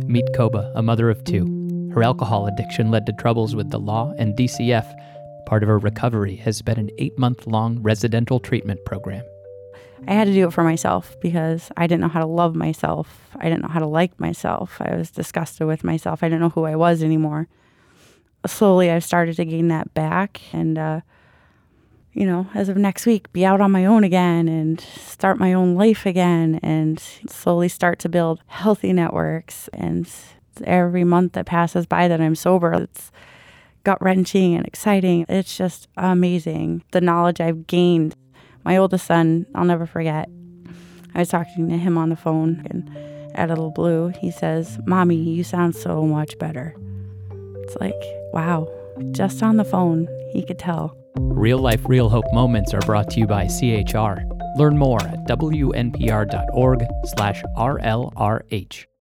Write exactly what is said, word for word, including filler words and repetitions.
Meet Koba, a mother of two. Her alcohol addiction led to troubles with the law and D C F. Part of her recovery has been an eight-month-long residential treatment program. I had to do it for myself because I didn't know how to love myself. I didn't know how to like myself. I was disgusted with myself. I didn't know who I was anymore. Slowly, I've started to gain that back and, uh, you know, as of next week, be out on my own again and start my own life again and slowly start to build healthy networks. And every month that passes by that I'm sober, it's gut-wrenching and exciting. It's just amazing, the knowledge I've gained. My oldest son, I'll never forget, I was talking to him on the phone, and out of the blue, he says, "Mommy, you sound so much better." It's like, wow, just on the phone, he could tell. Real Life, Real Hope Moments are brought to you by C H R. Learn more at W N P R dot org slash R L R H.